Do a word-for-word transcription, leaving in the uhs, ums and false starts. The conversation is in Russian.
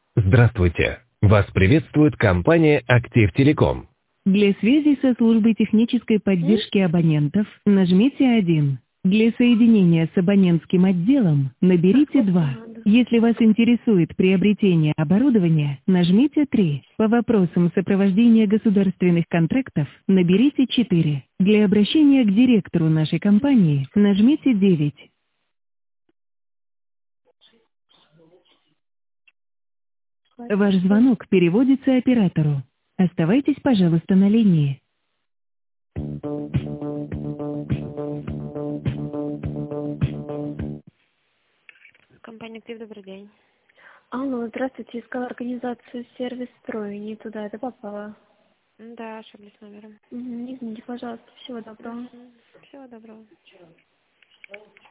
Здравствуйте! Вас приветствует компания «Актив Телеком». Для связи со службой технической поддержки абонентов нажмите один. Для соединения с абонентским отделом Так, наберите сколько два. надо? Если вас интересует приобретение оборудования, нажмите три. По вопросам сопровождения государственных контрактов наберите четыре. Для обращения к директору нашей компании нажмите девять. Ваш звонок переводится оператору. Оставайтесь, пожалуйста, на линии. Компания «Актив», добрый день. Алло, здравствуйте, искала организацию сервис строй, не туда это попала. М, Да, ошиблись номером. Мгм, извините, пожалуйста, всего доброго. Мгм. Всего доброго.